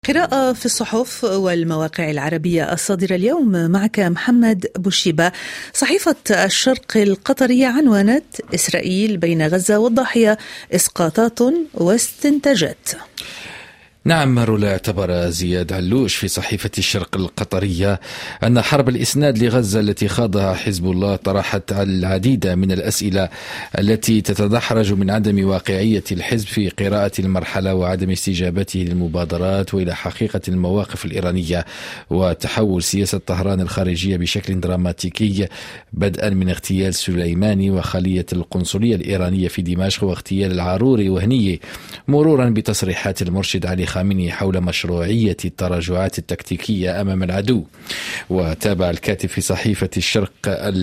قراءة في الصحف والمواقع العربية الصادرة اليوم. معك محمد بوشيبة. صحيفة الشرق القطرية عنوانت: إسرائيل بين غزة والضاحية، إسقاطات واستنتاجات. نعم، رولا. اعتبر زياد علوش في صحيفة الشرق القطرية أن حرب الإسناد لغزة التي خاضها حزب الله طرحت العديد من الأسئلة التي تتدحرج من عدم واقعية الحزب في قراءة المرحلة وعدم استجابته للمبادرات وإلى حقيقة المواقف الإيرانية وتحول سياسة طهران الخارجية بشكل دراماتيكي، بدءا من اغتيال سليماني وخلية القنصلية الإيرانية في دمشق واغتيال العروري وهنية، مرورا بتصريحات المرشد علي خامنئي حول مشروعية التراجعات التكتيكية أمام العدو. وتابع الكاتب في صحيفة الشرق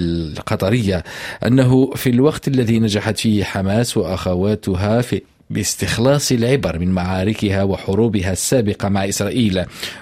القطرية أنه في الوقت الذي نجحت فيه حماس وأخواتها باستخلاص العبر من معاركها وحروبها السابقة مع إسرائيل،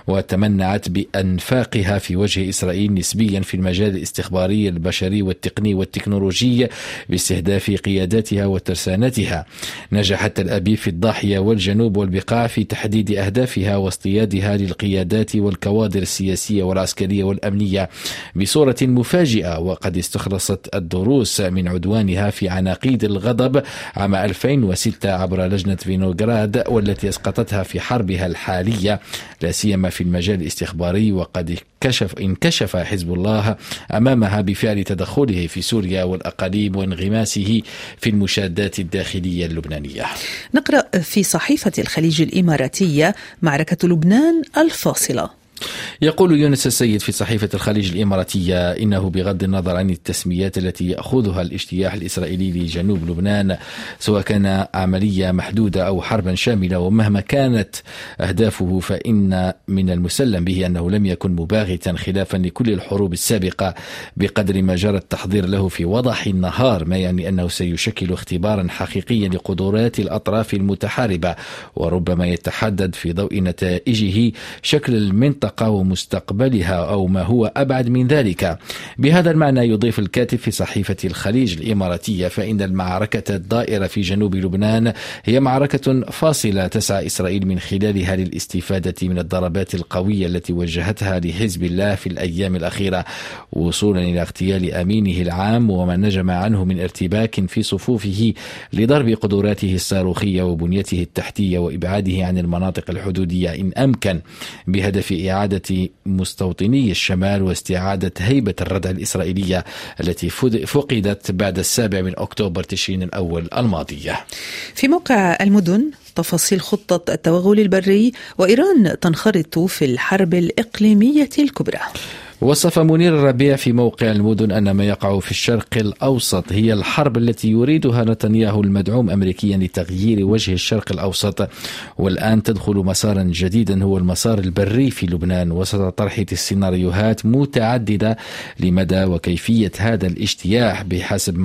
وتمنعت بأنفاقها في وجه إسرائيل نسبيا في المجال الاستخباري البشري والتقني والتكنولوجي باستهداف قياداتها وترسانتها، نجحت تل أبيب في الضاحية والجنوب والبقاع في تحديد أهدافها واصطيادها للقيادات والكوادر السياسية والعسكرية والأمنية بصورة مفاجئة، وقد استخلصت الدروس من عدوانها في عناقيد الغضب عام 2006 عبر لجنة فينوغراد والتي اسقطتها في حربها الحالية، لا سيما في المجال الاستخباري، وقد انكشف حزب الله أمامها بفعل تدخله في سوريا والأقاليم وانغماسه في المشادات الداخلية اللبنانية. نقرأ في صحيفة الخليج الإماراتية: معركة لبنان الفاصلة. يقول يونس السيد في صحيفة الخليج الإماراتية إنه بغض النظر عن التسميات التي يأخذها الاجتياح الإسرائيلي لجنوب لبنان، سواء كان عملية محدودة أو حربا شاملة، ومهما كانت أهدافه، فإن من المسلم به أنه لم يكن مباغتا خلافا لكل الحروب السابقة بقدر ما جرى التحضير له في وضح النهار، ما يعني أنه سيشكل اختبارا حقيقيا لقدرات الأطراف المتحاربة، وربما يتحدد في ضوء نتائجه شكل المنطقة ومستقبلها أو ما هو أبعد من ذلك. بهذا المعنى يضيف الكاتب في صحيفة الخليج الإماراتية: فإن المعركة الدائرة في جنوب لبنان هي معركة فاصلة تسعى إسرائيل من خلالها للاستفادة من الضربات القوية التي وجهتها لحزب الله في الأيام الأخيرة، وصولا إلى اغتيال أمينه العام وما نجم عنه من ارتباك في صفوفه لضرب قدراته الصاروخية وبنيته التحتية وإبعاده عن المناطق الحدودية إن أمكن، بهدف إعادة مستوطني الشمال واستعادة هيبة الردع الإسرائيلية التي فقدت بعد 7 أكتوبر تشرين الأول الماضية. في موقع المدن: تفاصيل خطة التوغل البري، وإيران تنخرط في الحرب الإقليمية الكبرى. وصف منير الربيع في موقع المدن أن ما يقع في الشرق الأوسط هي الحرب التي يريدها نتنياهو المدعوم أمريكيا لتغيير وجه الشرق الأوسط، والآن تدخل مسارا جديدا هو المسار البري في لبنان، وسط طرح السيناريوهات متعددة لمدى وكيفية هذا الاجتياح بحسب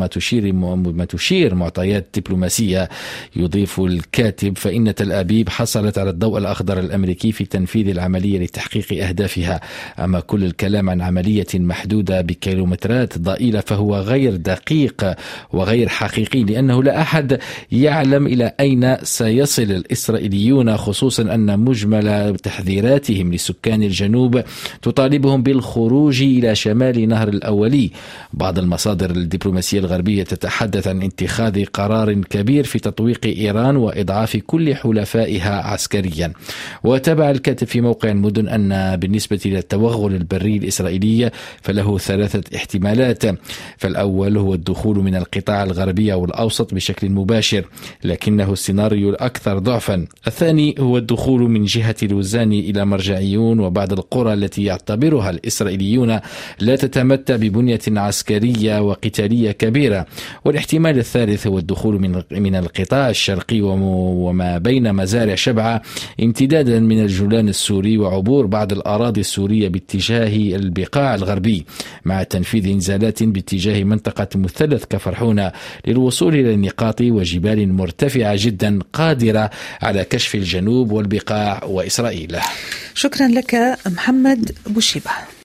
ما تشير معطيات دبلوماسية. يضيف الكاتب: فإن تل أبيب حصلت على الضوء الأخضر الأمريكي في تنفيذ العملية لتحقيق أهدافها، أما كل الكلام عن عملية محدودة بكيلومترات ضئيلة فهو غير دقيق وغير حقيقي، لأنه لا أحد يعلم إلى أين سيصل الإسرائيليون، خصوصا أن مجمل تحذيراتهم لسكان الجنوب تطالبهم بالخروج إلى شمال نهر الأولي. بعض المصادر الدبلوماسية الغربية تتحدث عن اتخاذ قرار كبير في تطويق إيران وإضعاف كل حلفائها عسكريا. وتابع الكاتب في موقع المدن أن بالنسبة للتوغل البري الإسرائيلية فله 3 احتمالات، فالأول هو الدخول من القطاع الغربي أو الأوسط بشكل مباشر، لكنه السيناريو الأكثر ضعفا. الثاني هو الدخول من جهة لوزان إلى مرجعيون وبعض القرى التي يعتبرها الإسرائيليون لا تتمتع ببنية عسكرية وقتالية كبيرة. والاحتمال الثالث هو الدخول من القطاع الشرقي وما بين مزارع شبعة امتدادا من الجولان السوري وعبور بعض الأراضي السورية باتجاه البقاع الغربي، مع تنفيذ انزالات باتجاه منطقة مثلث كفرحونة للوصول إلى نقاط وجبال مرتفعة جدا قادرة على كشف الجنوب والبقاع وإسرائيل. شكرا لك محمد بوشيبة.